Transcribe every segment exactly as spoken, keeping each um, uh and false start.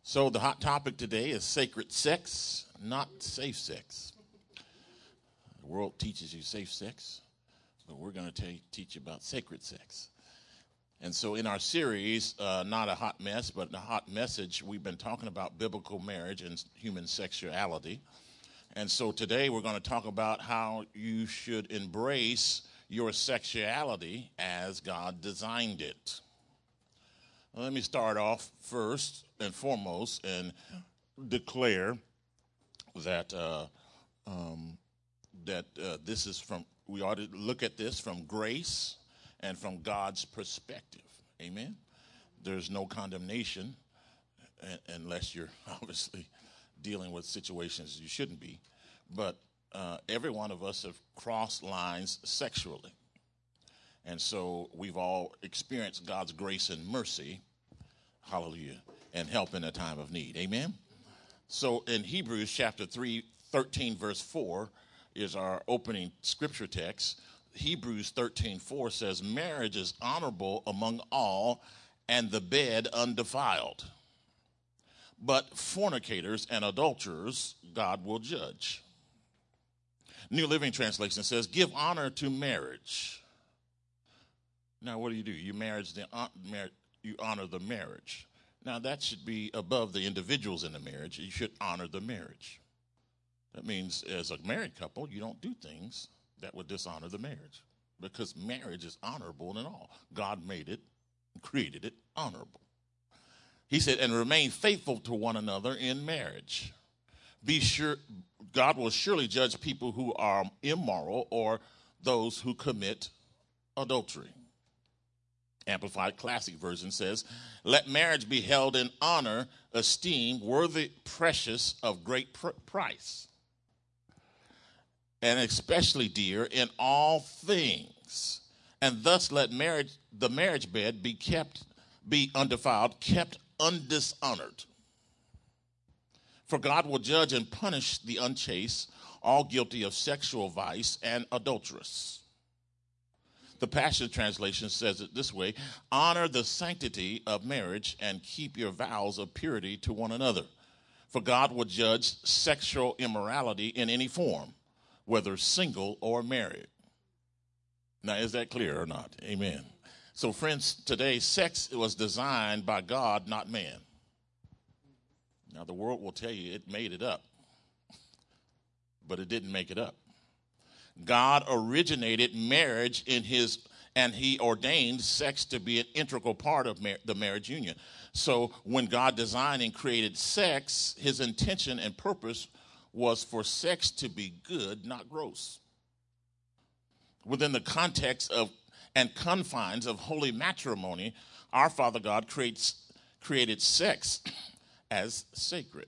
So the hot topic today is sacred sex, not safe sex. The world teaches you safe sex, but we're going to teach you about sacred sex. And so in our series, uh, Not a Hot Mess, but a Hot Message, we've been talking about biblical marriage and human sexuality. And so today we're going to talk about how you should embrace your sexuality as God designed it. Well, let me start off first and foremost and declare that uh, um, that uh, this is from, we ought to look at this from grace and from God's perspective. Amen? There's no condemnation unless you're obviously dealing with situations you shouldn't be. But uh, every one of us have crossed lines sexually. And so we've all experienced God's grace and mercy, hallelujah, and help in a time of need. Amen? So in Hebrews chapter three, thirteen, verse four is our opening scripture text. Hebrews thirteen four says, marriage is honorable among all, and the bed undefiled. But fornicators and adulterers God will judge. New Living Translation says, give honor to marriage. Now, what do you do? You marriage the you honor the marriage. Now, that should be above the individuals in the marriage. You should honor the marriage. That means, as a married couple, you don't do things that would dishonor the marriage, because marriage is honorable in all. God made it, created it honorable. He said, and remain faithful to one another in marriage. Be sure, God will surely judge people who are immoral or those who commit adultery. Amplified Classic Version says, let marriage be held in honor, esteem, worthy, precious, of great pr- price, and especially dear in all things. And thus let marriage, the marriage bed be kept, be undefiled, kept undishonored. For God will judge and punish the unchaste, all guilty of sexual vice and adulteress. The Passion Translation says it this way, honor the sanctity of marriage and keep your vows of purity to one another. For God will judge sexual immorality in any form, whether single or married. Now, is that clear or not? Amen. So, friends, today, sex was designed by God, not man. Now, the world will tell you it made it up, but it didn't make it up. God originated marriage in his, and he ordained sex to be an integral part of mar- the marriage union. So when God designed and created sex, his intention and purpose was for sex to be good, not gross. Within the context of and confines of holy matrimony, our Father God creates, created sex as sacred.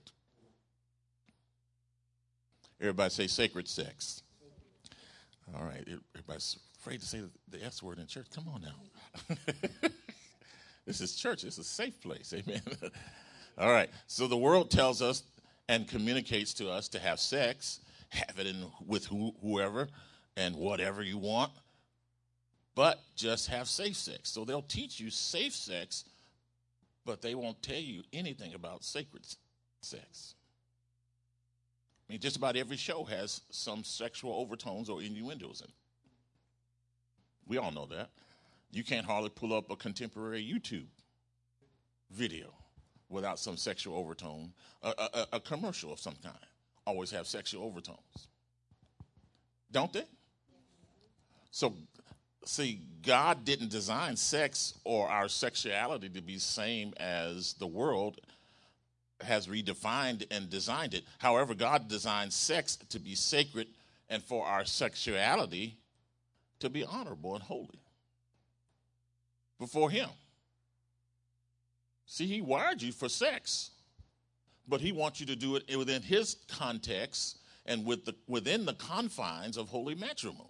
Everybody say sacred sex. All right, everybody's afraid to say the S word in church. Come on now. This is church. It's a safe place. Amen. All right, so the world tells us and communicates to us to have sex, have it in with who, whoever and whatever you want, but just have safe sex. So they'll teach you safe sex, but they won't tell you anything about sacred sex. I mean, just about every show has some sexual overtones or innuendos in it. We all know that. You can't hardly pull up a contemporary YouTube video without some sexual overtone. A, a, a commercial of some kind always have sexual overtones. Don't they? So, see, God didn't design sex or our sexuality to be the same as the world has redefined and designed it. However, God designed sex to be sacred and for our sexuality to be honorable and holy before him. See, he wired you for sex, but he wants you to do it within his context and with the, within the confines of holy matrimony.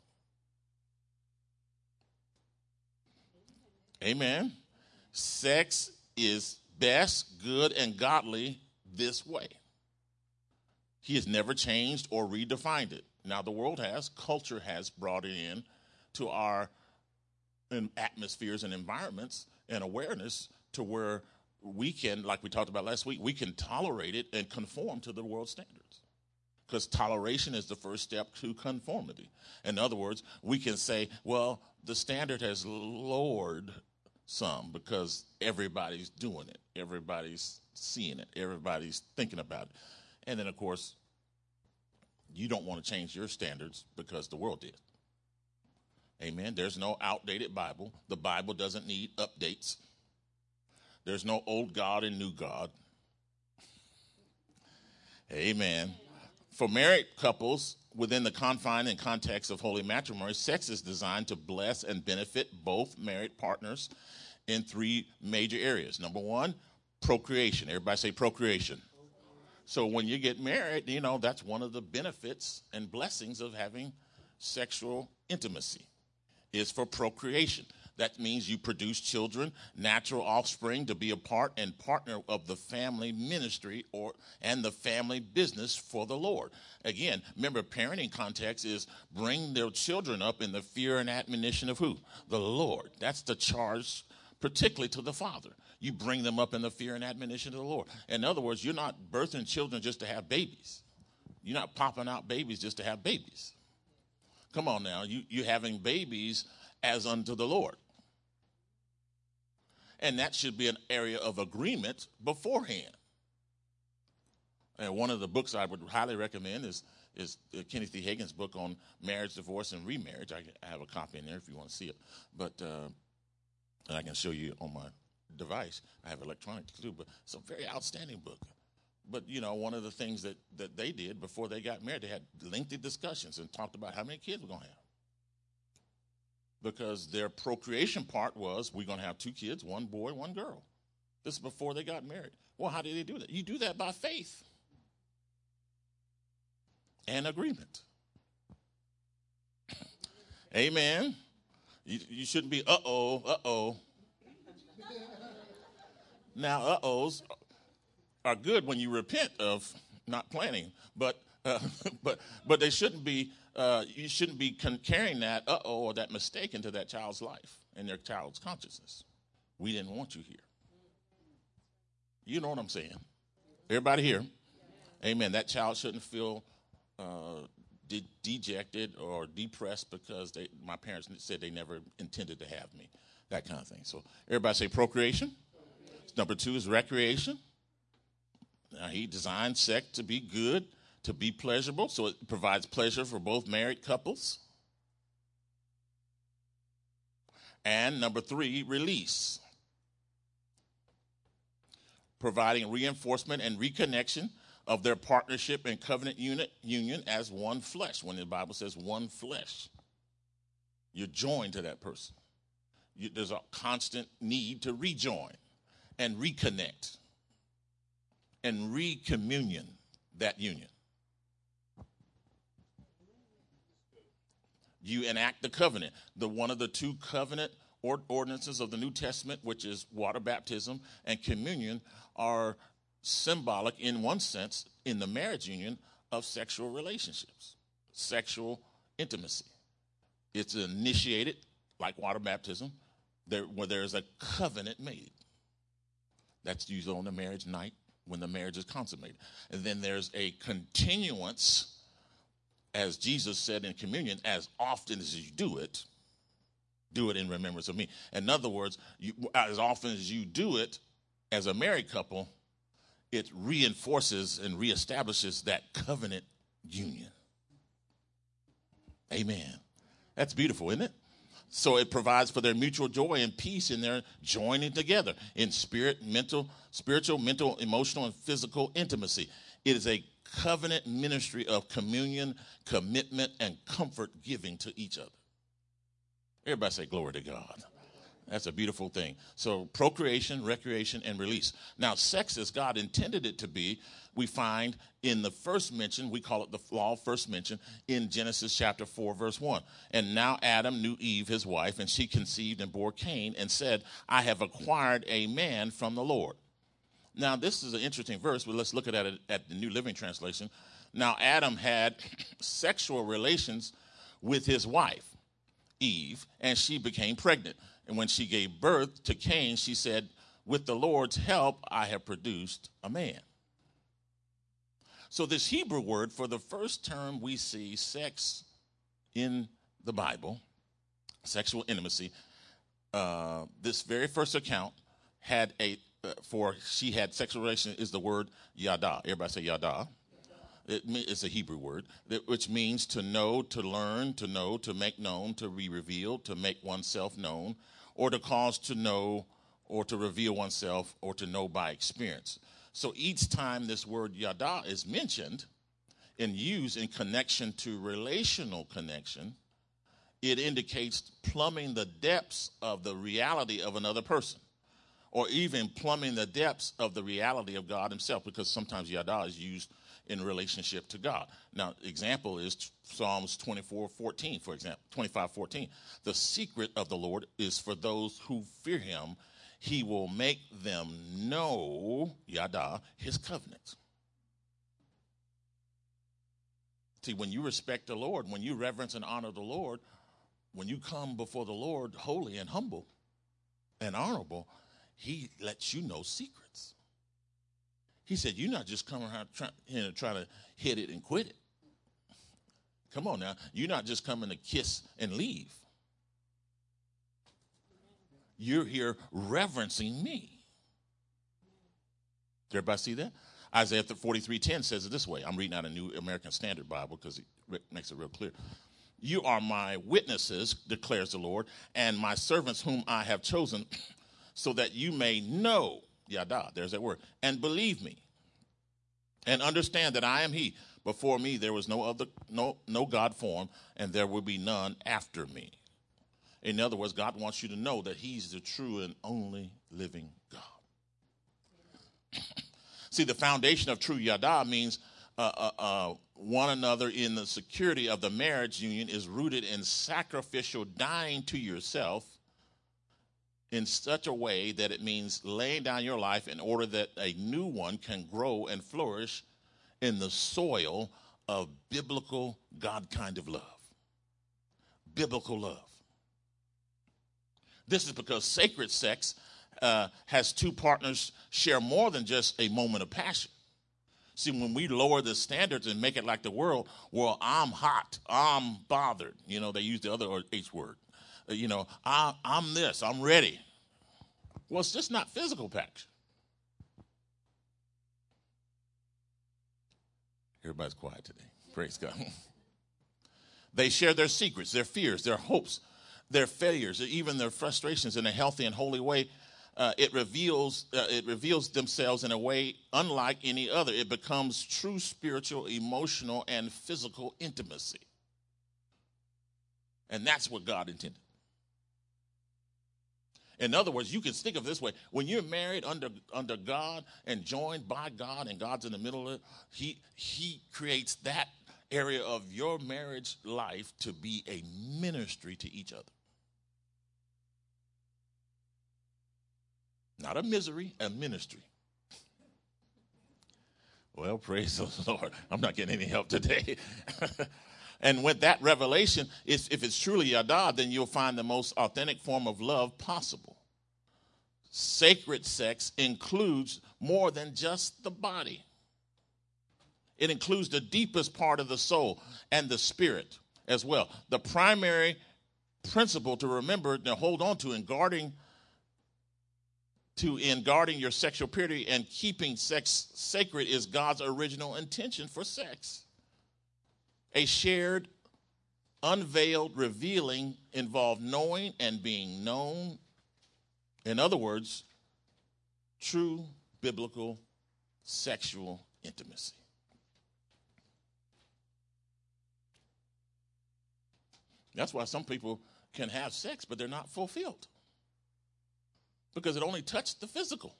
Amen. Sex is best, good, and godly this way. He has never changed or redefined it. Now, the world has, culture has brought it in to our atmospheres and environments and awareness to where we can, like we talked about last week, we can tolerate it and conform to the world standards. Because toleration is the first step to conformity. In other words, we can say, well, the standard has lowered some because everybody's doing it. Everybody's seeing it. Everybody's thinking about it. And then, of course, you don't want to change your standards because the world did. Amen. There's no outdated Bible. The Bible doesn't need updates. There's no old God and new God. Amen. For married couples, within the confine and context of holy matrimony, sex is designed to bless and benefit both married partners in three major areas. Number one, procreation. Everybody say procreation. So when you get married, you know, that's one of the benefits and blessings of having sexual intimacy, is for procreation. That means you produce children, natural offspring, to be a part and partner of the family ministry or and the family business for the Lord. Again, remember, parenting context is bring their children up in the fear and admonition of who? The Lord. That's the charge, particularly to the father. You bring them up in the fear and admonition of the Lord. In other words, you're not birthing children just to have babies. You're not popping out babies just to have babies. Come on now. You, you're having babies as unto the Lord. And that should be an area of agreement beforehand. And one of the books I would highly recommend is, is Kenneth D. Hagin's book on marriage, divorce, and remarriage. I, I have a copy in there if you want to see it. But uh, and I can show you on my device. I have electronic too, but it's a very outstanding book. But, you know, one of the things that, that they did before they got married, they had lengthy discussions and talked about how many kids we're going to have. Because their procreation part was, we're going to have two kids, one boy, one girl. This is before they got married. Well, how did they do that? You do that by faith and agreement. Amen. You, you shouldn't be uh-oh, uh-oh. Now, uh-ohs are good when you repent of not planning, but uh, but but they shouldn't be. Uh, you shouldn't be con- carrying that uh-oh or that mistake into that child's life and their child's consciousness. We didn't want you here. You know what I'm saying? Everybody here? Amen. That child shouldn't feel uh, de- dejected or depressed because they, my parents said they never intended to have me. That kind of thing. So everybody say procreation. Number two is recreation. Now, he designed sex to be good, to be pleasurable, so it provides pleasure for both married couples. And number three, release. Providing reinforcement and reconnection of their partnership and covenant unit, union as one flesh. When the Bible says one flesh, you're joined to that person. You, there's a constant need to rejoin and reconnect and recommunion that union. You enact the covenant. The one of the two covenant or ordinances of the New Testament, which is water baptism and communion, are symbolic in one sense in the marriage union of sexual relationships, sexual intimacy. It's initiated, like water baptism, there, where there's a covenant made. That's usually on the marriage night when the marriage is consummated. And then there's a continuance, as Jesus said in communion, as often as you do it, do it in remembrance of me. In other words, you, as often as you do it as a married couple, it reinforces and reestablishes that covenant union. Amen. That's beautiful, isn't it? So it provides for their mutual joy and peace in their joining together in spirit, mental, spiritual, mental, emotional, and physical intimacy. It is a covenant ministry of communion, commitment, and comfort giving to each other. Everybody say glory to God. That's a beautiful thing. So procreation, recreation, and release. Now, sex as God intended it to be, we find in the first mention, we call it the law of first mention, in Genesis chapter four, verse one. And now Adam knew Eve, his wife, and she conceived and bore Cain and said, I have acquired a man from the Lord. Now, this is an interesting verse, but let's look at it at the New Living Translation. Now, Adam had sexual relations with his wife, Eve, and she became pregnant. And when she gave birth to Cain, she said, with the Lord's help, I have produced a man. So this Hebrew word, for the first time we see sex in the Bible, sexual intimacy, uh, this very first account had a, uh, for she had sexual relation is the word yada. Everybody say yada. It, it's a Hebrew word, which means to know, to learn, to know, to make known, to be revealed, to make oneself known, or to cause to know, or to reveal oneself, or to know by experience. So each time this word yada is mentioned and used in connection to relational connection, it indicates plumbing the depths of the reality of another person, or even plumbing the depths of the reality of God himself, because sometimes yada is used in relationship to God. Now, example is Psalms twenty-four fourteen, for example, twenty-five fourteen. The secret of the Lord is for those who fear him. He will make them know, yada, his covenant. See, when you respect the Lord, when you reverence and honor the Lord, when you come before the Lord holy and humble and honorable, he lets you know secrets. He said, you're not just coming around trying, you know, trying to hit it and quit it. Come on now. You're not just coming to kiss and leave. You're here reverencing me. Did everybody see that? Isaiah forty-three ten says it this way. I'm reading out a New American Standard Bible because it makes it real clear. You are my witnesses, declares the Lord, and my servants whom I have chosen, so that you may know, yada, there's that word, and believe me, and understand that I am he. Before me there was no other, no, no God formed, and there will be none after me. In other words, God wants you to know that he's the true and only living God. See, the foundation of true yada means uh, uh, uh, one another in the security of the marriage union is rooted in sacrificial dying to yourself in such a way that it means laying down your life in order that a new one can grow and flourish in the soil of biblical God kind of love. Biblical love. This is because sacred sex uh, has two partners share more than just a moment of passion. See, when we lower the standards and make it like the world, well, I'm hot, I'm bothered. You know, they use the other H word. Uh, you know, I, I'm this, I'm ready. Well, it's just not physical passion. Everybody's quiet today. Praise God. They share their secrets, their fears, their hopes, their failures, even their frustrations in a healthy and holy way. Uh, it reveals uh, it reveals themselves in a way unlike any other. It becomes true spiritual, emotional, and physical intimacy. And that's what God intended. In other words, you can think of it this way. When you're married under, under God and joined by God and God's in the middle of it, he, he creates that area of your marriage life to be a ministry to each other. Not a misery, a ministry. Well, praise the Lord. I'm not getting any help today. And with that revelation, if it's truly yada, then you'll find the most authentic form of love possible. Sacred sex includes more than just the body. It includes the deepest part of the soul and the spirit as well. The primary principle to remember, to hold on to in guarding to in guarding your sexual purity and keeping sex sacred is God's original intention for sex. A shared, unveiled, revealing involved knowing and being known. In other words, true biblical sexual intimacy. That's why some people can have sex, but they're not fulfilled. Because it only touched the physical.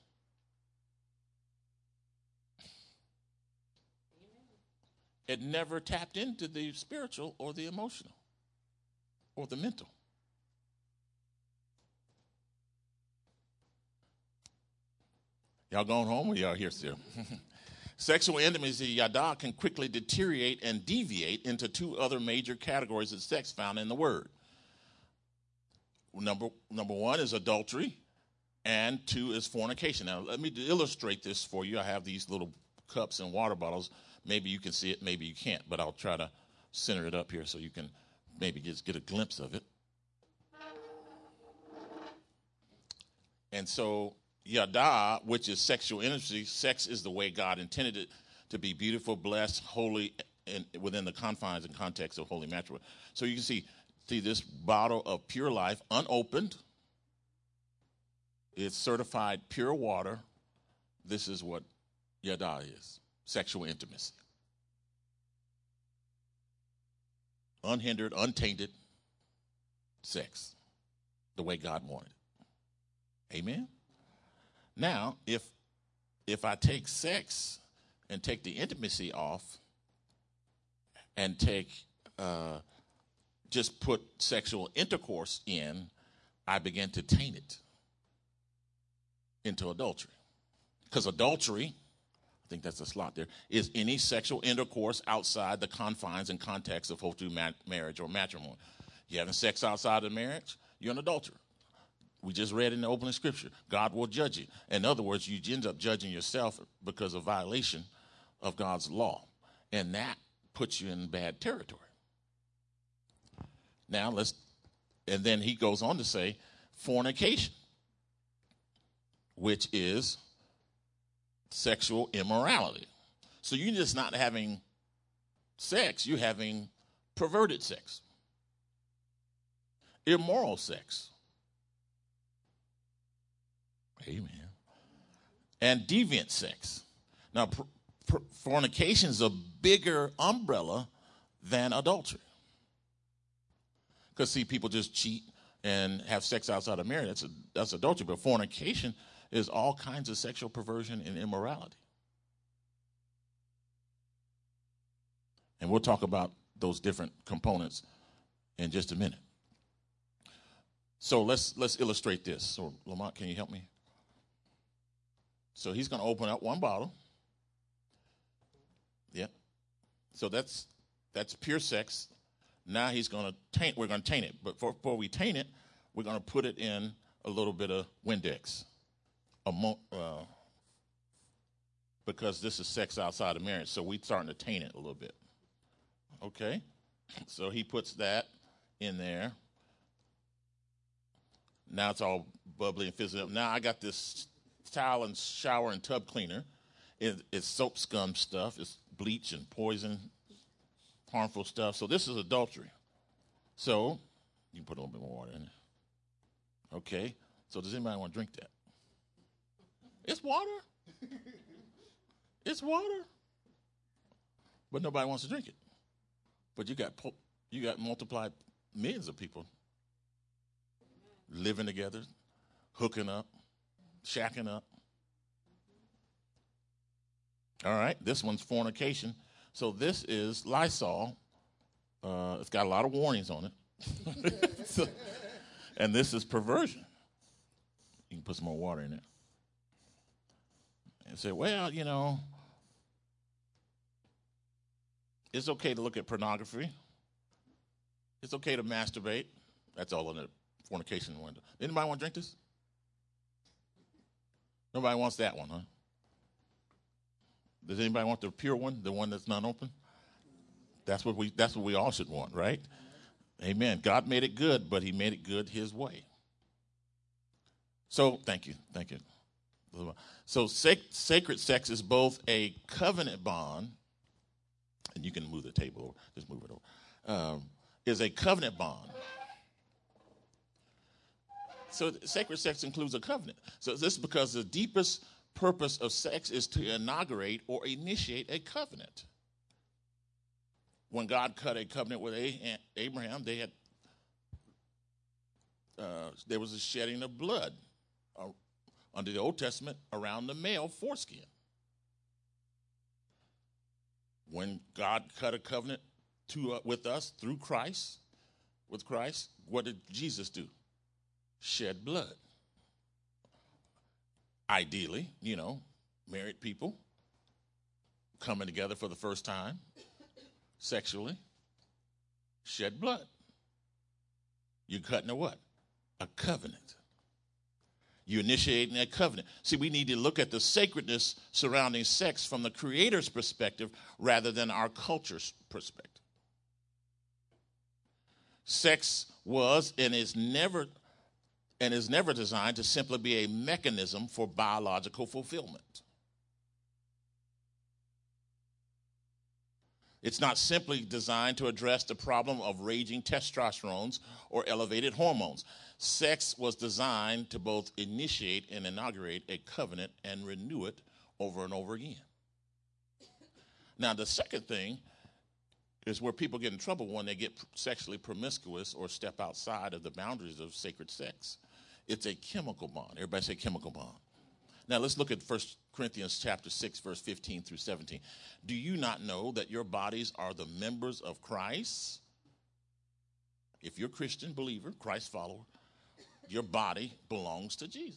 It never tapped into the spiritual or the emotional or the mental. Y'all going home or y'all here still? Sexual intimacy, yada, can quickly deteriorate and deviate into two other major categories of sex found in the word. Number, number one is adultery, And two is fornication. Now, let me illustrate this for you. I have these little cups and water bottles. Maybe you can see it, maybe you can't, but I'll try to center it up here so you can maybe just get a glimpse of it. And so, yada, which is sexual intimacy, sex is the way God intended it to be: beautiful, blessed, holy, and within the confines and context of holy matrimony. So you can see, see this bottle of Pure Life, unopened. It's certified pure water. This is what yada is: sexual intimacy. Unhindered, untainted sex, the way God wanted it. Amen? Now, if if I take sex and take the intimacy off and take, uh, just put sexual intercourse in, I begin to taint it into adultery. Because adultery, I think that's a slot there, is any sexual intercourse outside the confines and context of whole ma- marriage or matrimony. You're having sex outside of marriage, you're an adulterer. We just read in the opening scripture, God will judge you. In other words, you end up judging yourself because of violation of God's law. And that puts you in bad territory. Now let's, and then he goes on to say fornication, which is sexual immorality. So you're just not having sex, you're having perverted sex, immoral sex. Amen. And deviant sex. Now, pr- pr- fornication is a bigger umbrella than adultery. Because, see, people just cheat and have sex outside of marriage. That's, a, that's adultery. But fornication is all kinds of sexual perversion and immorality. And we'll talk about those different components in just a minute. So let's let's illustrate this. So, Lamont, can you help me? So he's going to open up one bottle. Yeah. So that's that's pure sex. Now he's going to taint. We're going to taint it. But for, before we taint it, we're going to put it in a little bit of Windex. A mo- uh, because this is sex outside of marriage. So we're starting to taint it a little bit. Okay. So he puts that in there. Now it's all bubbly and fizzing up. Now I got this towel and shower and tub cleaner. It, it's soap scum stuff. It's bleach and poison, harmful stuff. So this is adultery. So you can put a little bit more water in it. Okay. So does anybody want to drink that? It's water. It's water. But nobody wants to drink it. But you got you got multiplied millions of people living together, hooking up, shacking up. All right, this one's fornication. So this is Lysol. Uh, it's got a lot of warnings on it. so, and this is perversion. You can put some more water in it. And say, well, you know, it's okay to look at pornography. It's okay to masturbate. That's all in the fornication window. Anybody want to drink this? Nobody wants that one, huh? Does anybody want the pure one, the one that's not open? That's what we that's what we all should want, right? Amen. God made it good, but he made it good his way. So, thank you. Thank you. So, sac- sacred sex is both a covenant bond, and you can move the table over, just move it over, um, is a covenant bond. So sacred sex includes a covenant. So this is because the deepest purpose of sex is to inaugurate or initiate a covenant. When God cut a covenant with Abraham, they had uh, there was a shedding of blood uh, under the Old Testament around the male foreskin. When God cut a covenant to uh, with us through Christ, with Christ, what did Jesus do? Shed blood. Ideally, you know, married people coming together for the first time, sexually, shed blood. You're cutting a what? A covenant. You initiating a covenant. See, we need to look at the sacredness surrounding sex from the Creator's perspective rather than our culture's perspective. Sex was and is never and is never designed to simply be a mechanism for biological fulfillment. It's not simply designed to address the problem of raging testosterones or elevated hormones. Sex was designed to both initiate and inaugurate a covenant and renew it over and over again. Now, the second thing is where people get in trouble when they get sexually promiscuous or step outside of the boundaries of sacred sex. It's a chemical bond. Everybody say chemical bond. Now, let's look at First Corinthians chapter six, verse fifteen through seventeen. Do you not know that your bodies are the members of Christ? If you're a Christian believer, Christ follower, your body belongs to Jesus.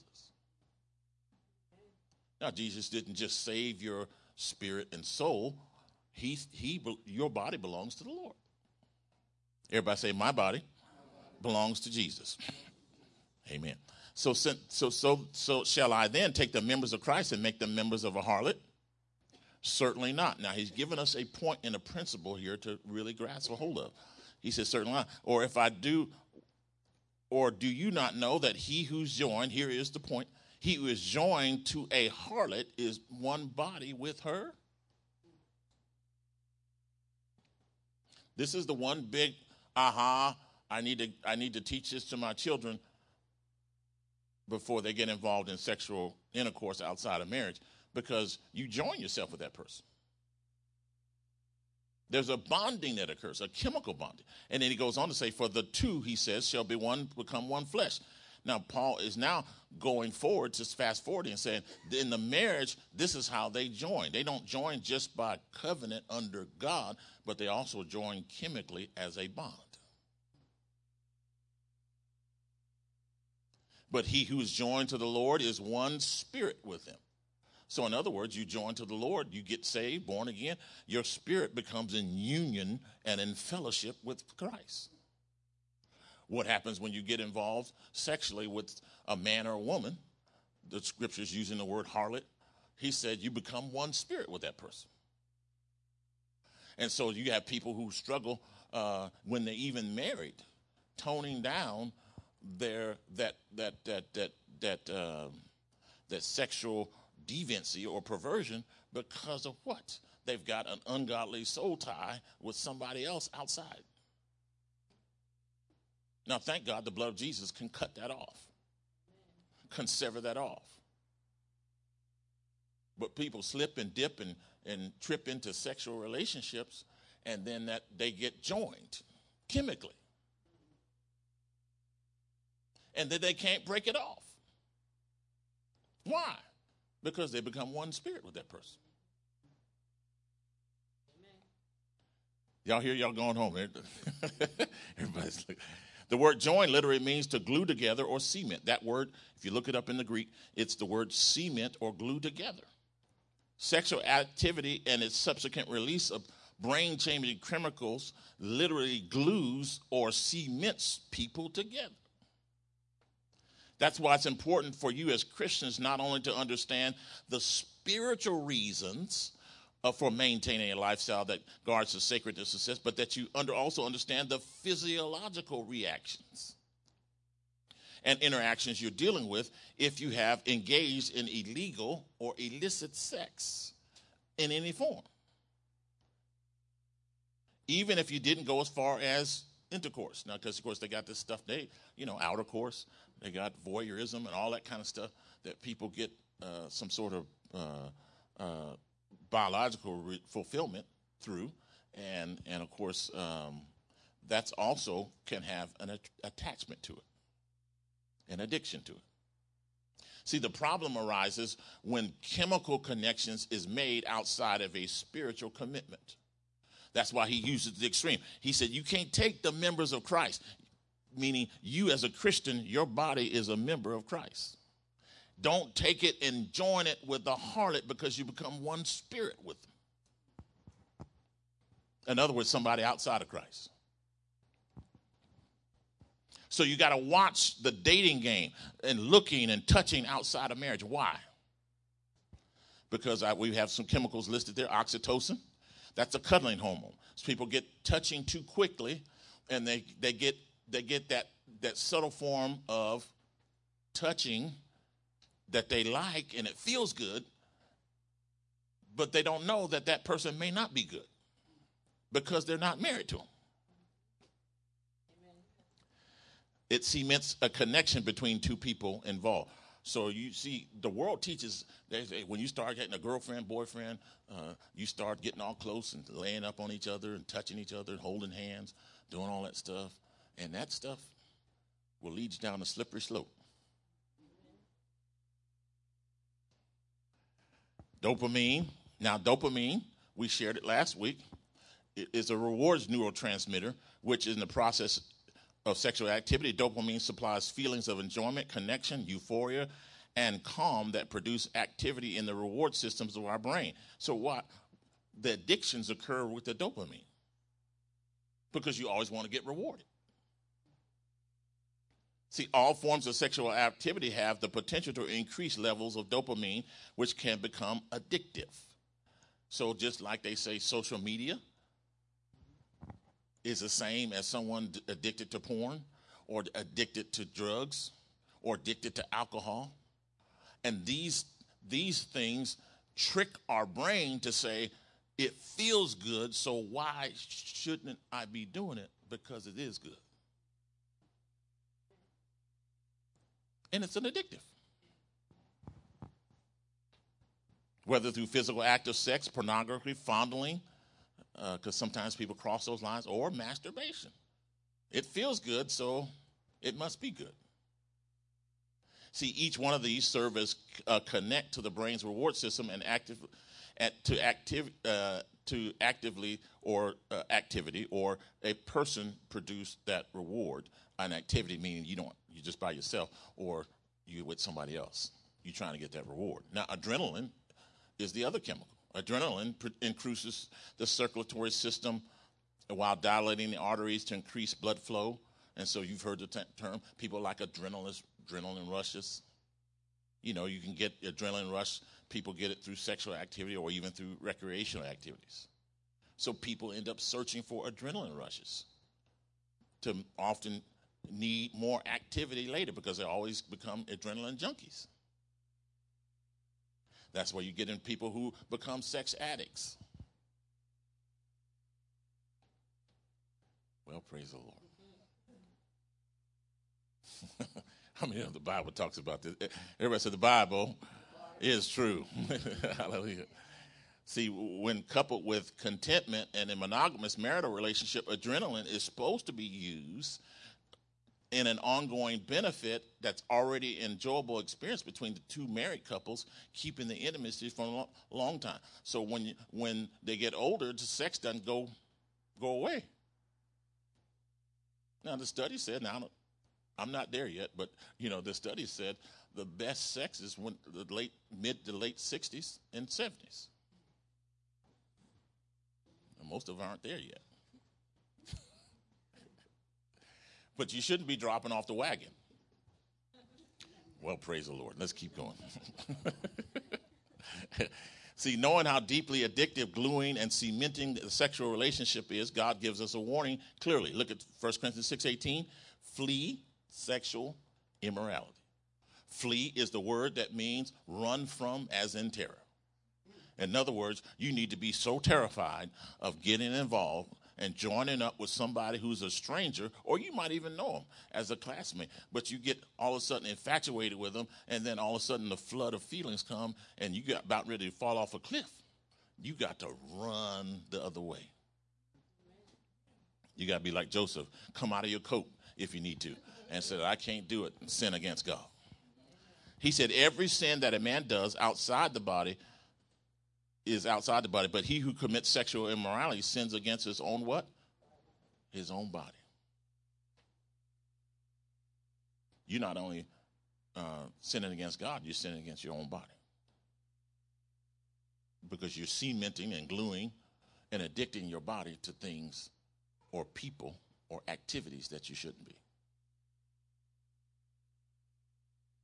Now, Jesus didn't just save your spirit and soul. He, he, your body belongs to the Lord. Everybody say, my body belongs to Jesus. Amen. So, so, so, so shall I then take the members of Christ and make them members of a harlot? Certainly not. Now, he's given us a point and a principle here to really grasp a hold of. He says, certainly not. Or if I do, or do you not know that he who's joined, here is the point, he who is joined to a harlot is one body with her? This is the one big, aha, I need to, I need to teach this to my children before they get involved in sexual intercourse outside of marriage, because you join yourself with that person. There's a bonding that occurs, a chemical bonding. And then he goes on to say, for the two, he says, shall be one, become one flesh. Now, Paul is now going forward, just fast forwarding and saying, in the marriage, this is how they join. They don't join just by covenant under God, but they also join chemically as a bond. But he who is joined to the Lord is one spirit with him. So in other words, you join to the Lord, you get saved, born again, your spirit becomes in union and in fellowship with Christ. What happens when you get involved sexually with a man or a woman? The scripture's using the word harlot. He said you become one spirit with that person. And so you have people who struggle uh, when they're even married, toning down their that that that that that uh, that sexual deviancy or perversion because of what? They've got an ungodly soul tie with somebody else outside. Now, thank God the blood of Jesus can cut that off, can sever that off. But people slip and dip and, and trip into sexual relationships, and then that they get joined chemically. And then they can't break it off. Why? Because they become one spirit with that person. Amen. Y'all hear y'all going home? Everybody's like, the word join literally means to glue together or cement. That word, if you look it up in the Greek, it's the word cement or glue together. Sexual activity and its subsequent release of brain-changing chemicals literally glues or cements people together. That's why it's important for you as Christians not only to understand the spiritual reasons uh, for maintaining a lifestyle that guards the sacredness of sex, but that you under, also understand the physiological reactions and interactions you're dealing with if you have engaged in illegal or illicit sex in any form. Even if you didn't go as far as intercourse. Now, because, of course, they got this stuff, they, you know, outer course. They got voyeurism and all that kind of stuff that people get uh, some sort of uh, uh, biological re- fulfillment through. And, and of course, um, that's also can have an at- attachment to it, an addiction to it. See, the problem arises when chemical connections is made outside of a spiritual commitment. That's why he uses the extreme. He said, you can't take the members of Christ, meaning you as a Christian, your body is a member of Christ. Don't take it and join it with the harlot because you become one spirit with them. In other words, somebody outside of Christ. So you got to watch the dating game and looking and touching outside of marriage. Why? Because I, we have some chemicals listed there. Oxytocin, that's a cuddling hormone. So people get touching too quickly, and they, they get they get that, that subtle form of touching that they like, and it feels good, but they don't know that that person may not be good because they're not married to them. It cements a connection between two people involved. So you see, the world teaches they say when you start getting a girlfriend, boyfriend, uh, you start getting all close and laying up on each other and touching each other, holding hands, doing all that stuff. And that stuff will lead you down a slippery slope. Dopamine. Now, dopamine, we shared it last week, it is a rewards neurotransmitter, which is in the process of sexual activity. Dopamine supplies feelings of enjoyment, connection, euphoria, and calm that produce activity in the reward systems of our brain. So what? The addictions occur with the dopamine because you always want to get rewarded. See, all forms of sexual activity have the potential to increase levels of dopamine, which can become addictive. So just like they say social media is the same as someone addicted to porn or addicted to drugs or addicted to alcohol. And these, these things trick our brain to say, it feels good, so why shouldn't I be doing it? Because it is good. And it's an addictive. Whether through physical act of sex, pornography, fondling, because uh, sometimes people cross those lines, or masturbation. It feels good, so it must be good. See, each one of these serve as uh, connect to the brain's reward system and active at, to active uh, to actively or uh, activity or a person produce that reward. An activity meaning you don't you just by yourself or you with somebody else. You're trying to get that reward. Now, adrenaline is the other chemical. Adrenaline increases the circulatory system while dilating the arteries to increase blood flow. And so you've heard the t- term, people like adrenaline, adrenaline rushes. You know, you can get adrenaline rush. People get it through sexual activity or even through recreational activities. So people end up searching for adrenaline rushes to often need more activity later because they always become adrenaline junkies. That's where you get in people who become sex addicts. Well, praise the Lord. I mean, the Bible talks about this. Everybody said the Bible is true. Hallelujah. See, when coupled with contentment and a monogamous marital relationship, adrenaline is supposed to be used in an ongoing benefit that's already enjoyable experience between the two married couples, keeping the intimacy for a long, long time. So when you, when they get older, the sex doesn't go go away. Now the study said, now I'm not there yet, but you know the study said the best sex is when the late mid to late sixties and seventies. And most of them aren't there yet. But you shouldn't be dropping off the wagon. Well, praise the Lord. Let's keep going. See, knowing how deeply addictive gluing and cementing the sexual relationship is, God gives us a warning clearly. Look at First Corinthians six eighteen. Flee sexual immorality. Flee is the word that means run from as in terror. In other words, you need to be so terrified of getting involved and joining up with somebody who's a stranger, or you might even know them as a classmate, but you get all of a sudden infatuated with them, and then all of a sudden the flood of feelings come, and you got about ready to fall off a cliff. You got to run the other way. You got to be like Joseph. Come out of your coat if you need to, and say, I can't do it and sin against God. He said, every sin that a man does outside the body is outside the body, but he who commits sexual immorality sins against his own what? His own body. You're not only uh, sinning against God, you're sinning against your own body. Because you're cementing and gluing and addicting your body to things or people or activities that you shouldn't be.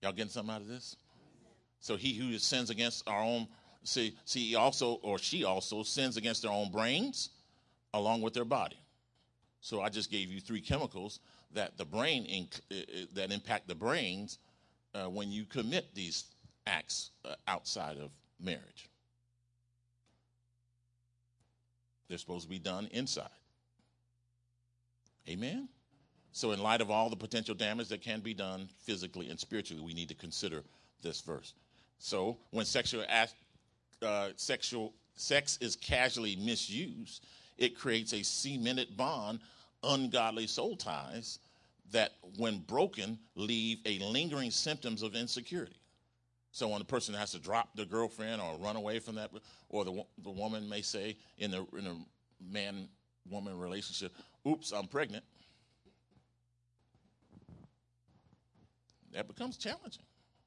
Y'all getting something out of this? So he who sins against our own, see, see, he also, or she also sins against their own brains along with their body. So I just gave you three chemicals that the brain, inc- that impact the brains uh, when you commit these acts uh, outside of marriage. They're supposed to be done inside. Amen? So in light of all the potential damage that can be done physically and spiritually, we need to consider this verse. So when sexual act, uh, sexual sex is casually misused, it creates a cemented bond, ungodly soul ties that, when broken, leave a lingering symptoms of insecurity. So when the person has to drop their girlfriend or run away from that, or the the woman may say in the in a man-woman relationship, "Oops, I'm pregnant." That becomes challenging.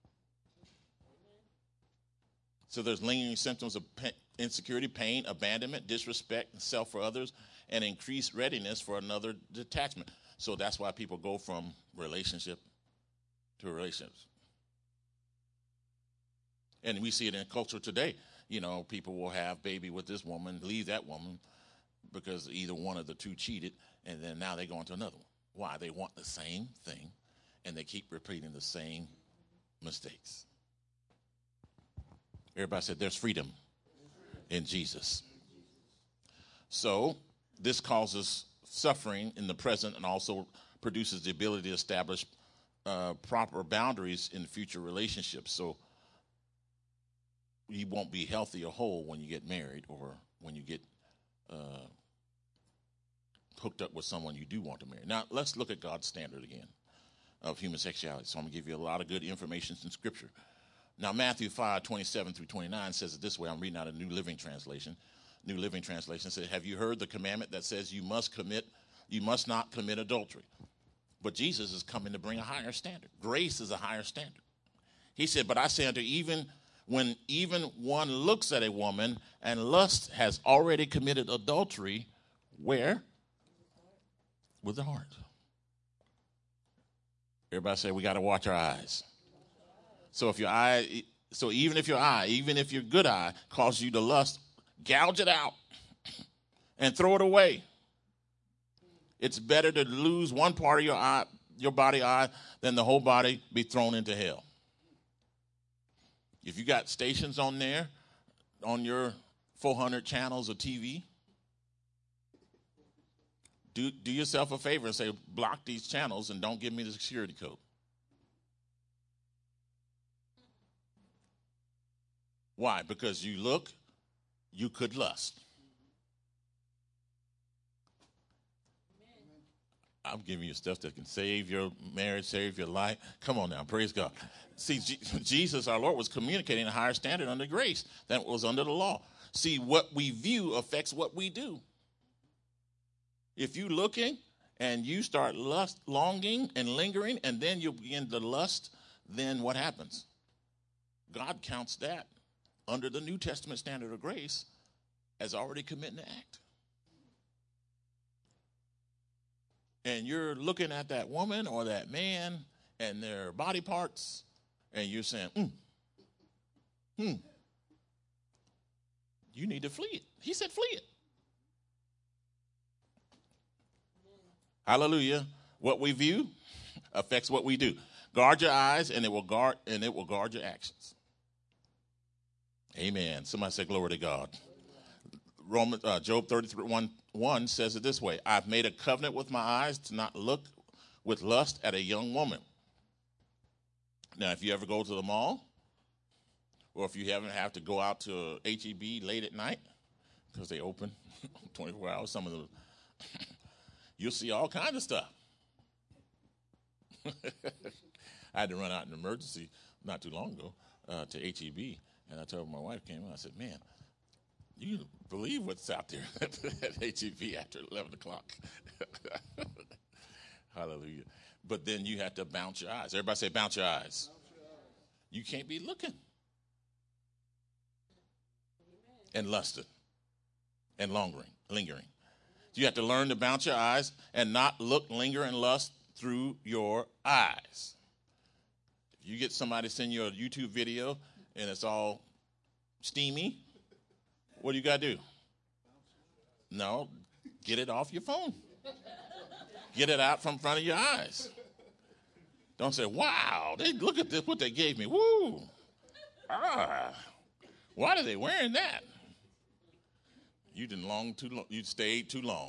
So there's lingering symptoms of insecurity, pain, abandonment, disrespect, and self for others, and increased readiness for another detachment. So that's why people go from relationship to relationships. And we see it in culture today. You know, people will have baby with this woman, leave that woman because either one of the two cheated, and then now they go into another one. Why? They want the same thing, and they keep repeating the same mistakes. Everybody said there's freedom in Jesus. So this causes suffering in the present and also produces the ability to establish uh, proper boundaries in future relationships. So you won't be healthy or whole when you get married or when you get uh, hooked up with someone you do want to marry. Now, let's look at God's standard again of human sexuality. So I'm going to give you a lot of good information in Scripture. Now, Matthew five, twenty-seven through twenty-nine says it this way. I'm reading out a New Living Translation. New Living Translation says, "Have you heard the commandment that says you must commit, you must not commit adultery?" But Jesus is coming to bring a higher standard. Grace is a higher standard. He said, "But I say unto you, even when even one looks at a woman and lust, has already committed adultery." Where? With the heart. Everybody say we got to watch our eyes. So if your eye, so even if your eye, even if your good eye causes you to lust, gouge it out and throw it away. It's better to lose one part of your eye, your body eye, than the whole body be thrown into hell. If you got stations on there, on your four hundred channels of T V, do, do yourself a favor and say, block these channels and don't give me the security code. Why? Because you look, you could lust. I'm giving you stuff that can save your marriage, save your life. Come on now, praise God. See, G- Jesus, our Lord, was communicating a higher standard under grace than was under the law. See, what we view affects what we do. If you looking and you start lust, longing and lingering, and then you begin to lust, then what happens? God counts that under the New Testament standard of grace as already committing the act. And you're looking at that woman or that man and their body parts, and you're saying, mm, hmm, you need to flee it. He said, flee it. Hallelujah. What we view affects what we do. Guard your eyes, and it will guard and it will guard your actions. Amen. Somebody say glory to God. Roman, uh, Job thirty-three, one, one says it this way: I've made a covenant with my eyes to not look with lust at a young woman. Now, if you ever go to the mall, or if you haven't have to go out to H E B late at night, because they open twenty-four hours, some of them, you'll see all kinds of stuff. I had to run out in emergency not too long ago uh, to H E B, and I told my wife came in, I said, man, you believe what's out there at H E B after eleven o'clock. Hallelujah. But then you have to bounce your eyes. Everybody say bounce your eyes. Bounce your eyes. You can't be looking and lusting and lingering. lingering. You have to learn to bounce your eyes and not look, linger, and lust through your eyes. You get somebody to send you a YouTube video and it's all steamy, what do you got to do? No, get it off your phone. Get it out from front of your eyes. Don't say, wow, they, look at this, what they gave me. Woo. Ah, why are they wearing that? You didn't long too long. You stayed too long.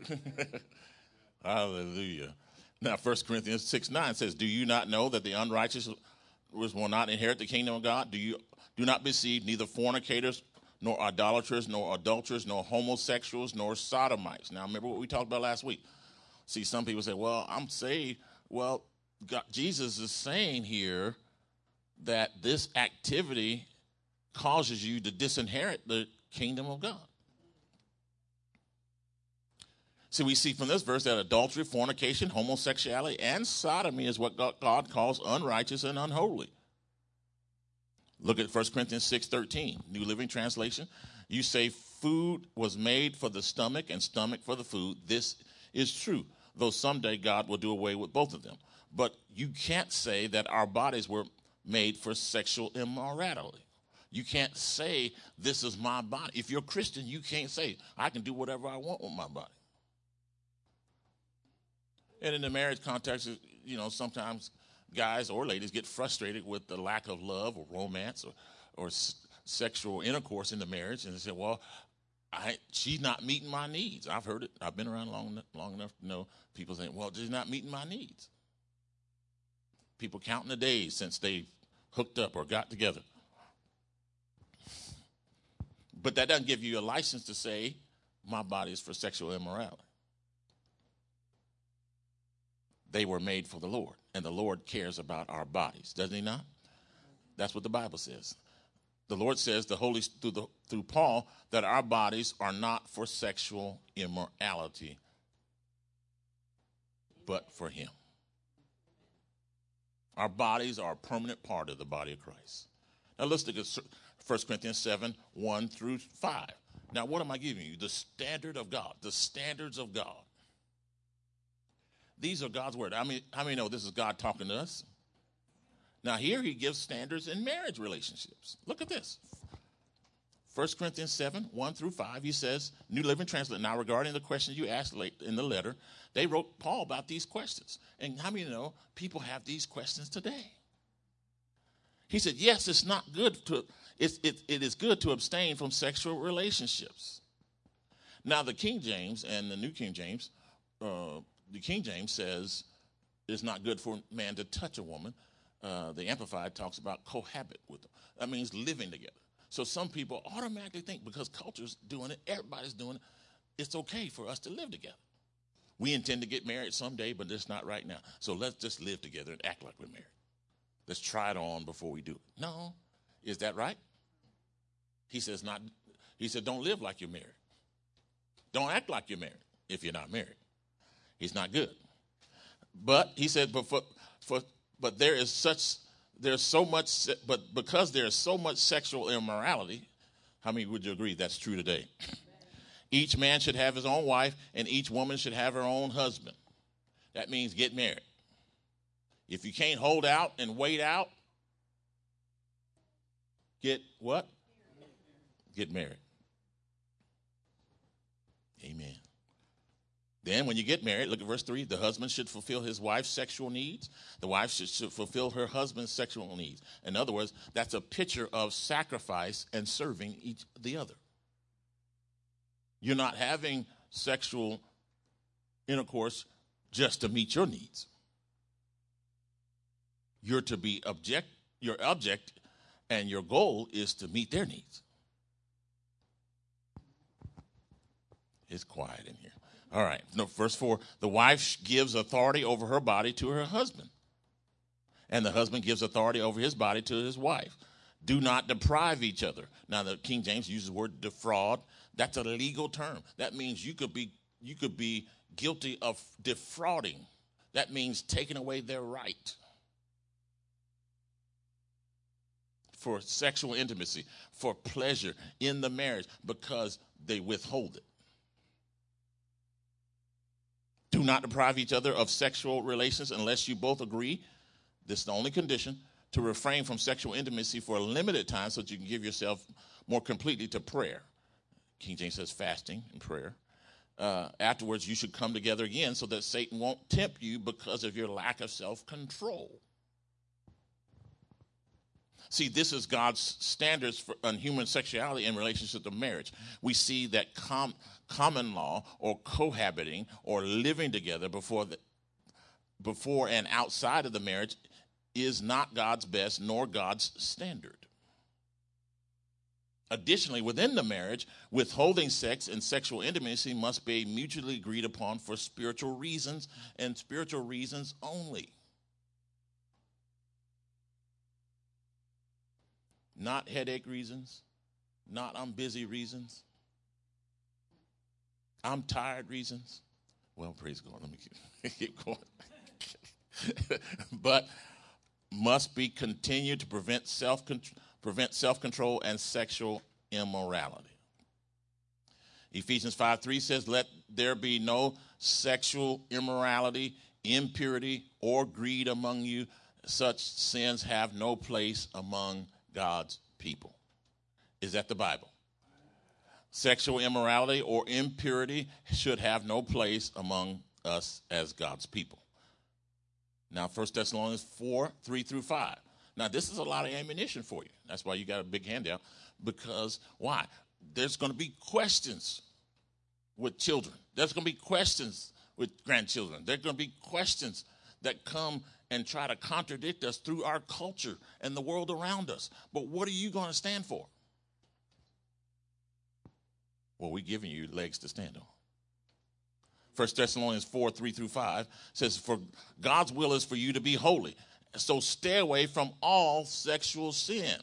Hallelujah. Now, First Corinthians six nine says, do you not know that the unrighteous will not inherit the kingdom of God? Do you do not deceive neither fornicators, nor idolaters, nor adulterers, nor homosexuals, nor sodomites. Now, remember what we talked about last week. See, some people say, well, I'm saved. Well, God, Jesus is saying here that this activity causes you to disinherit the kingdom of God. See, we see from this verse that adultery, fornication, homosexuality, and sodomy is what God calls unrighteous and unholy. Look at First Corinthians six thirteen, New Living Translation. You say food was made for the stomach and stomach for the food. This is true, though someday God will do away with both of them. But you can't say that our bodies were made for sexual immorality. You can't say this is my body. If you're a Christian, you can't say I can do whatever I want with my body. And in the marriage context, you know, sometimes guys or ladies get frustrated with the lack of love or romance or, or s- sexual intercourse in the marriage. And they say, well, I, she's not meeting my needs. I've heard it. I've been around long, long enough to know people saying, well, she's not meeting my needs. People counting the days since they hooked up or got together. But that doesn't give you a license to say my body is for sexual immorality. They were made for the Lord, and the Lord cares about our bodies, doesn't he not? That's what the Bible says. The Lord says the Holy through the through Paul that our bodies are not for sexual immorality, but for him. Our bodies are a permanent part of the body of Christ. Now let's look at First Corinthians seven, one through five. Now what am I giving you? The standard of God, the standards of God. These are God's word. I mean, how many know this is God talking to us? Now here he gives standards in marriage relationships. Look at this. First Corinthians seven, one through five, he says, New Living Translation. Now regarding the questions you asked late in the letter, they wrote Paul about these questions. And how many know people have these questions today? He said, yes, it's not good to, it's, it, it is good to abstain from sexual relationships. Now the King James and the New King James, uh, the King James says it's not good for a man to touch a woman. Uh, the Amplified talks about cohabit with them. That means living together. So some people automatically think because culture's doing it, everybody's doing it, it's okay for us to live together. We intend to get married someday, but it's not right now. So let's just live together and act like we're married. Let's try it on before we do it. No. Is that right? He says not. He said don't live like you're married. Don't act like you're married if you're not married. He's not good. But he said, but for, for but there is such there's so much but because there is so much sexual immorality, how many would you agree that's true today? Each man should have his own wife and each woman should have her own husband. That means get married. If you can't hold out and wait out, get what? Get married. Amen. Then when you get married, look at verse three, the husband should fulfill his wife's sexual needs. The wife should, should fulfill her husband's sexual needs. In other words, that's a picture of sacrifice and serving each the other. You're not having sexual intercourse just to meet your needs. You're to be object, your object and your goal is to meet their needs. It's quiet in here. All right. No, verse four, the wife gives authority over her body to her husband. And the husband gives authority over his body to his wife. Do not deprive each other. Now, the King James uses the word defraud. That's a legal term. That means you could be you could be guilty of defrauding. That means taking away their right for sexual intimacy, for pleasure in the marriage because they withhold it. Do not deprive each other of sexual relations unless you both agree. This is the only condition to refrain from sexual intimacy for a limited time so that you can give yourself more completely to prayer. King James says fasting and prayer. Uh, afterwards, you should come together again so that Satan won't tempt you because of your lack of self-control. See, this is God's standards for on human sexuality in relationship to marriage. We see that com- common law or cohabiting or living together before the, before and outside of the marriage is not God's best nor God's standard. Additionally, within the marriage, withholding sex and sexual intimacy must be mutually agreed upon for spiritual reasons and spiritual reasons only. Not headache reasons, not I'm busy reasons, I'm tired reasons. Well, praise God, let me keep, keep going. But must be continued to prevent self prevent self-control and sexual immorality. Ephesians five three says, let there be no sexual immorality, impurity, or greed among you. Such sins have no place among God's people. Is that the Bible? Sexual immorality or impurity should have no place among us as God's people. Now, First Thessalonians four, three through five. Now, this is a lot of ammunition for you. That's why you got a big handout. Because, why? There's going to be questions with children. There's going to be questions with grandchildren. There's going to be questions that come and try to contradict us through our culture and the world around us. But what are you going to stand for? Well, we're giving you legs to stand on. First Thessalonians four, three through five says, for God's will is for you to be holy. So stay away from all sexual sin.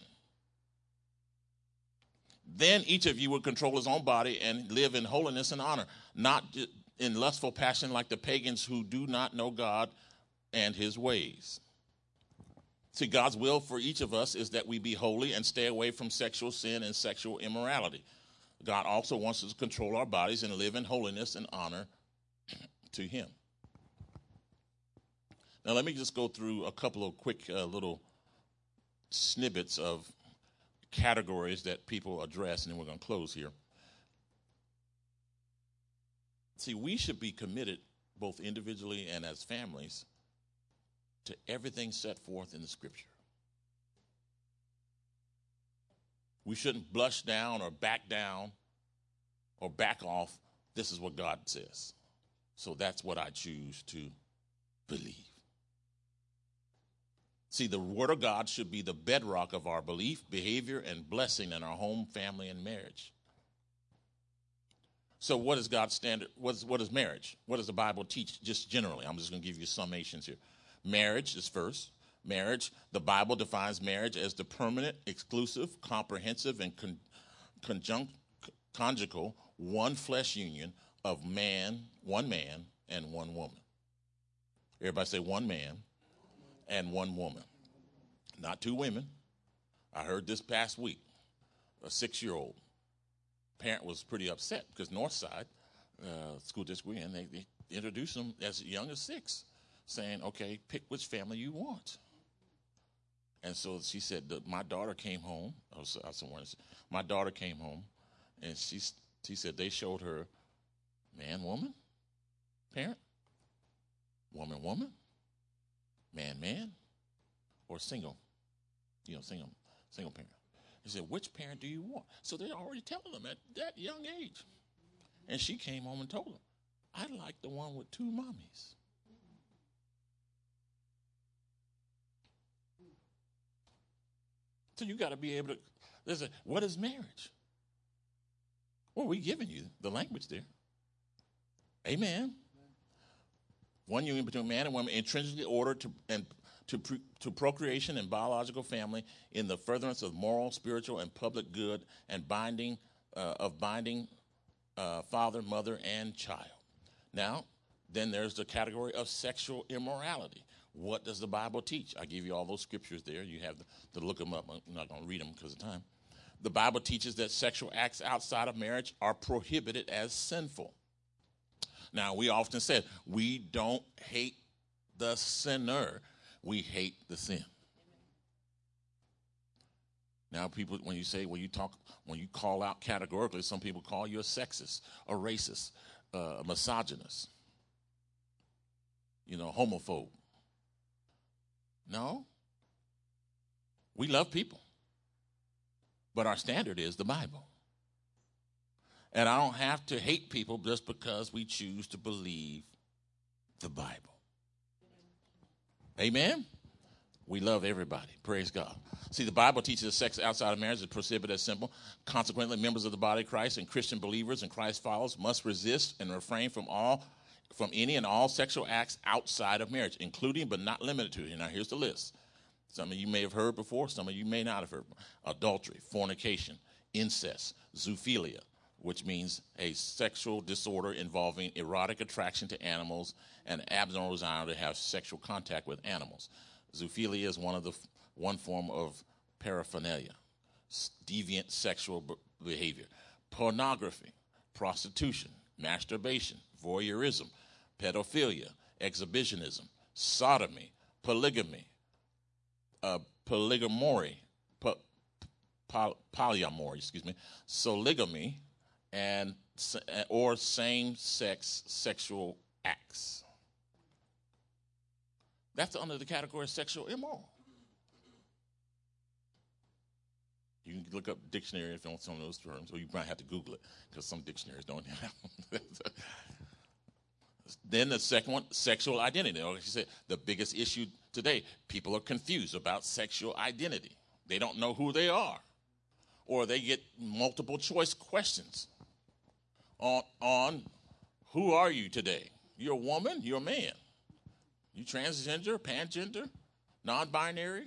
Then each of you will control his own body and live in holiness and honor, not in lustful passion like the pagans who do not know God and his ways. See, God's will for each of us is that we be holy and stay away from sexual sin and sexual immorality. God also wants us to control our bodies and live in holiness and honor to him. Now, let me just go through a couple of quick uh, little snippets of categories that people address, and then we're going to close here. See, we should be committed, both individually and as families, to everything set forth in the Scripture. We shouldn't blush down or back down or back off. This is what God says. So that's what I choose to believe. See, the Word of God should be the bedrock of our belief, behavior, and blessing in our home, family, and marriage. So what is God's standard? What is, what is marriage? What does the Bible teach just generally? I'm just going to give you summations here. Marriage is first. Marriage, the Bible defines marriage as the permanent, exclusive, comprehensive, and con- conjunct, conjugal, one flesh union of man, one man, and one woman. Everybody say one man and one woman. Not two women. I heard this past week, a six-year-old parent was pretty upset because Northside uh, school district, and they, they introduced them as young as six, saying, okay, pick which family you want. And so she said, that my daughter came home. I was, I was somewhere, my daughter came home, and she, she said they showed her man, woman, parent, woman, woman, man, man, or single, you know, single, single parent. He said, which parent do you want? So they're already telling them at that young age. And she came home and told them, I like the one with two mommies. So you got to be able to, there's a, what is marriage? Well, we're giving you the language there. Amen. One union between man and woman intrinsically ordered to and to pre, to procreation and biological family in the furtherance of moral, spiritual, and public good and binding uh, of binding uh, father, mother, and child. Now, then there's the category of sexual immorality. What does the Bible teach? I give you all those scriptures there. You have to look them up. I'm not going to read them because of time. The Bible teaches that sexual acts outside of marriage are prohibited as sinful. Now, we often say we don't hate the sinner. We hate the sin. Now, people, when you say, when you talk, when you call out categorically, some people call you a sexist, a racist, uh, a misogynist, you know, homophobe. No. We love people. But our standard is the Bible. And I don't have to hate people just because we choose to believe the Bible. Amen? We love everybody. Praise God. See, the Bible teaches that sex outside of marriage is prohibited as simple. Consequently, members of the body of Christ and Christian believers and Christ followers must resist and refrain from all, from any and all sexual acts outside of marriage, including but not limited to. And now here's the list. Some of you may have heard before. Some of you may not have heard. Adultery, fornication, incest, zoophilia, which means a sexual disorder involving erotic attraction to animals and abnormal desire to have sexual contact with animals. Zoophilia is one of the one form of paraphernalia, deviant sexual b- behavior. Pornography, prostitution, masturbation, voyeurism, pedophilia, exhibitionism, sodomy, polygamy, uh, polygamory, po- poly- polyamory, excuse me, solygamy, and or same-sex sexual acts. That's under the category of sexual immoral. You can look up dictionary if you want some of those terms, or you might have to Google it because some dictionaries don't have them. Then the second one, sexual identity. Like you said, the biggest issue today, people are confused about sexual identity. They don't know who they are, or they get multiple choice questions on, on who are you today? You're a woman, you're a man. You transgender, pangender, non-binary,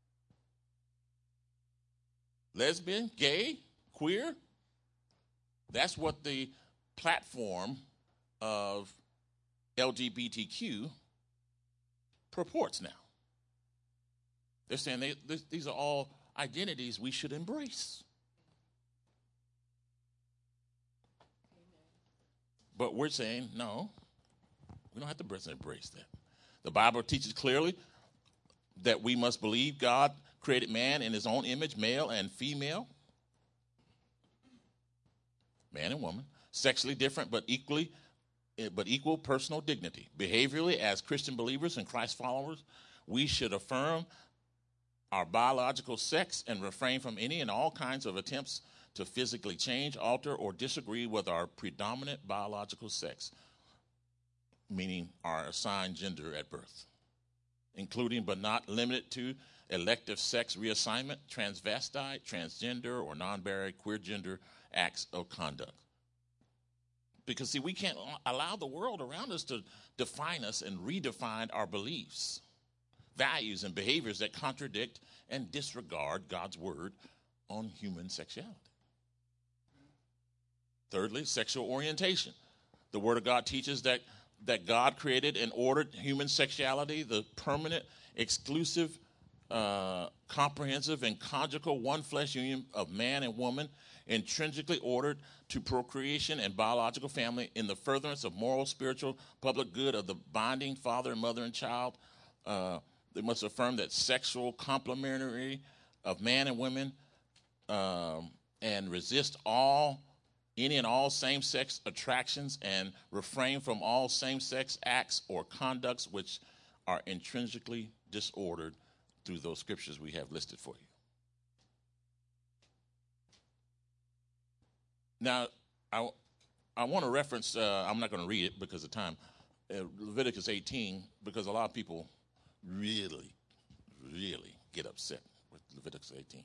lesbian, gay, queer. That's what the platform of L G B T Q purports now. They're saying they, this, these are all identities we should embrace. But we're saying, no, we don't have to embrace that. The Bible teaches clearly that we must believe God created man in his own image, male and female, man and woman, sexually different but equally, but equal personal dignity. Behaviorally, as Christian believers and Christ followers, we should affirm our biological sex and refrain from any and all kinds of attempts to physically change, alter, or disagree with our predominant biological sex, meaning our assigned gender at birth, including but not limited to elective sex reassignment, transvestite, transgender, or non-binary queer gender acts of conduct. Because, see, we can't allow the world around us to define us and redefine our beliefs, values, and behaviors that contradict and disregard God's word on human sexuality. Thirdly, sexual orientation. The Word of God teaches that, that God created and ordered human sexuality, the permanent, exclusive, uh, comprehensive, and conjugal one flesh union of man and woman, intrinsically ordered to procreation and biological family in the furtherance of moral, spiritual, public good of the binding father and mother and child. Uh, they must affirm that sexual complementary of man and women um, and resist all any and all same-sex attractions and refrain from all same-sex acts or conducts which are intrinsically disordered through those scriptures we have listed for you. Now, I, I want to reference, uh, I'm not going to read it because of time, uh, Leviticus eighteen, because a lot of people really, really get upset with Leviticus eighteen,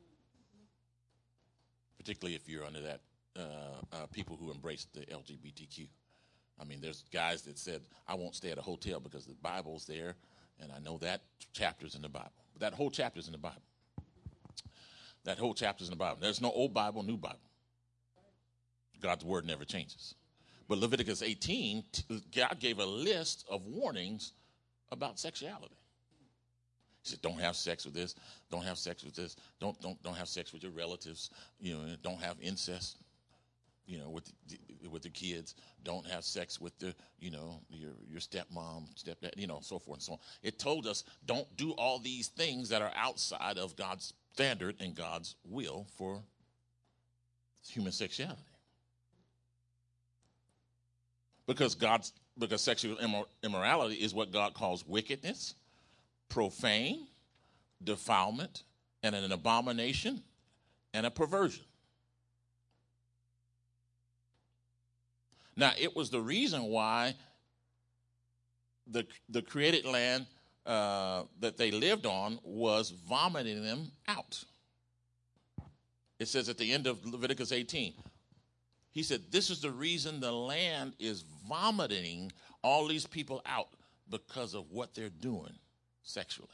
particularly if you're under that Uh, uh, people who embrace the L G B T Q. I mean, there's guys that said, I won't stay at a hotel because the Bible's there, and I know that chapter's in the Bible. But that whole chapter's in the Bible. That whole chapter's in the Bible. There's no old Bible, new Bible. God's word never changes. But Leviticus eighteen, God gave a list of warnings about sexuality. He said, don't have sex with this, don't have sex with this, don't don't don't have sex with your relatives, you know, don't have incest. You know, with the, with the kids, don't have sex with the, you know, your your stepmom, stepdad, you know, so forth and so on. It told us don't do all these things that are outside of God's standard and God's will for human sexuality. Because God's because sexual immor- immorality is what God calls wickedness, profane, defilement, and an abomination and a perversion. Now, it was the reason why the the created land uh, that they lived on was vomiting them out. It says at the end of Leviticus eighteen, he said, this is the reason the land is vomiting all these people out, because of what they're doing sexually.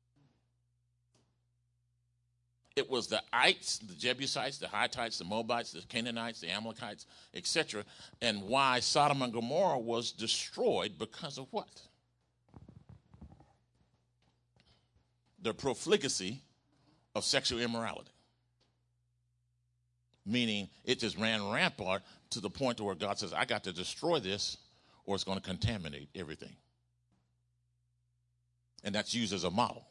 It was the ites, the Jebusites, the Hittites, the Moabites, the Canaanites, the Amalekites, et cetera, and why Sodom and Gomorrah was destroyed because of what? The profligacy of sexual immorality. Meaning it just ran rampant to the point to where God says, I got to destroy this or it's going to contaminate everything. And that's used as a model.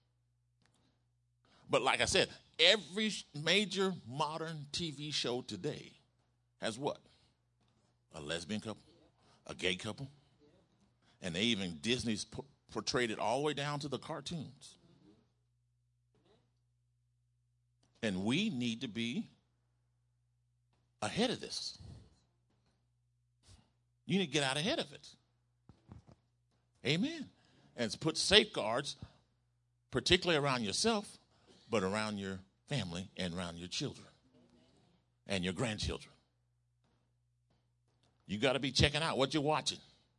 But like I said, every major modern T V show today has what? A lesbian couple, a gay couple. And they even, Disney's p- portrayed it all the way down to the cartoons. And we need to be ahead of this. You need to get out ahead of it. Amen. And put safeguards, particularly around yourself, but around your family and around your children and your grandchildren. You got to be checking out what you're watching.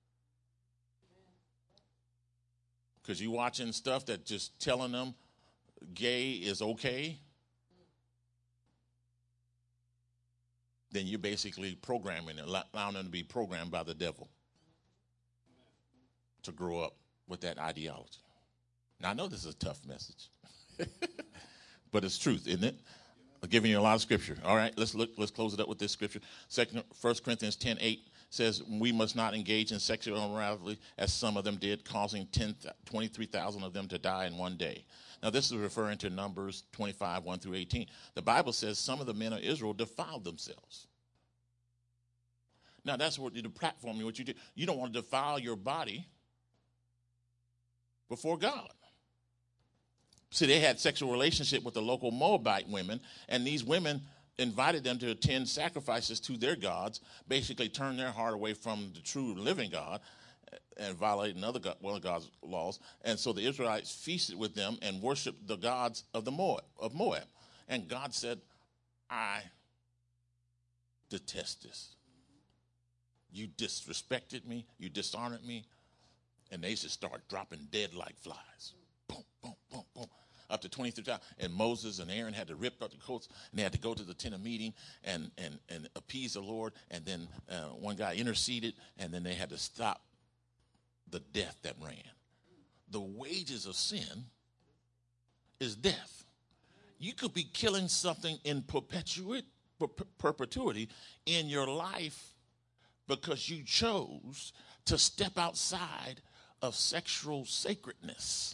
Because you're watching stuff that just telling them gay is okay, then you're basically programming and allowing them to be programmed by the devil to grow up with that ideology. Now, I know this is a tough message, but it's truth, isn't it? I'm giving you a lot of scripture. All right, let's look. Let's close it up with this scripture. Second, First Corinthians ten eight says, we must not engage in sexual immorality as some of them did, causing ten, twenty-three thousand of them to die in one day. Now, this is referring to Numbers twenty-five, one through eighteen. The Bible says some of the men of Israel defiled themselves. Now, that's what the platform, what you do. You don't want to defile your body before God. See, they had sexual relationship with the local Moabite women, and these women invited them to attend sacrifices to their gods, basically turn their heart away from the true living God and violate another God, one of God's laws. And so the Israelites feasted with them and worshiped the gods of the Moab, of Moab. And God said, I detest this. You disrespected me, you dishonored me, and they should start dropping dead like flies. Boom, boom, boom, boom. Up to twenty-three thousand. And Moses and Aaron had to rip up the coats, and they had to go to the tent of meeting and, and, and appease the Lord. And then uh, one guy interceded, and then they had to stop the death that ran. The wages of sin is death. You could be killing something in perpetuity, perpetuity in your life because you chose to step outside of sexual sacredness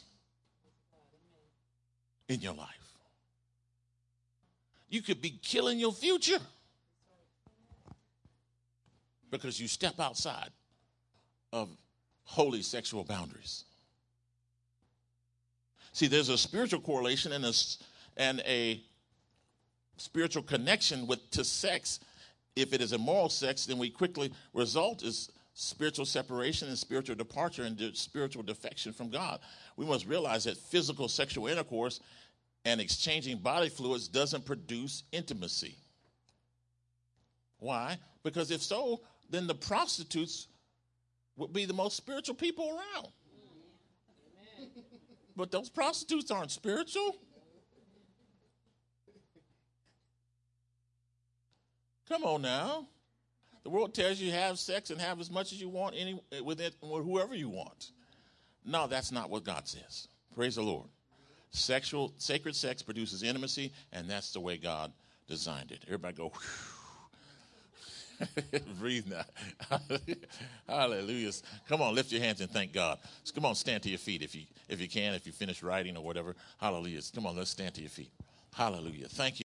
in your life. You could be killing your future because you step outside of holy sexual boundaries. See, there's a spiritual correlation and a, and a spiritual connection with to sex. If it is immoral sex, then we quickly result is spiritual separation and spiritual departure and spiritual defection from God. We must realize that physical sexual intercourse and exchanging body fluids doesn't produce intimacy. Why? Because if so, then the prostitutes would be the most spiritual people around. But those prostitutes aren't spiritual. Come on now. The world tells you have sex and have as much as you want any, with it, with whoever you want. No, that's not what God says. Praise the Lord. Sexual, sacred sex produces intimacy, and that's the way God designed it. Everybody go, whew. Breathe now. Hallelujah. Come on, lift your hands and thank God. So come on, stand to your feet if you if you can, if you finish writing or whatever. Hallelujah. Come on, let's stand to your feet. Hallelujah. Thank you.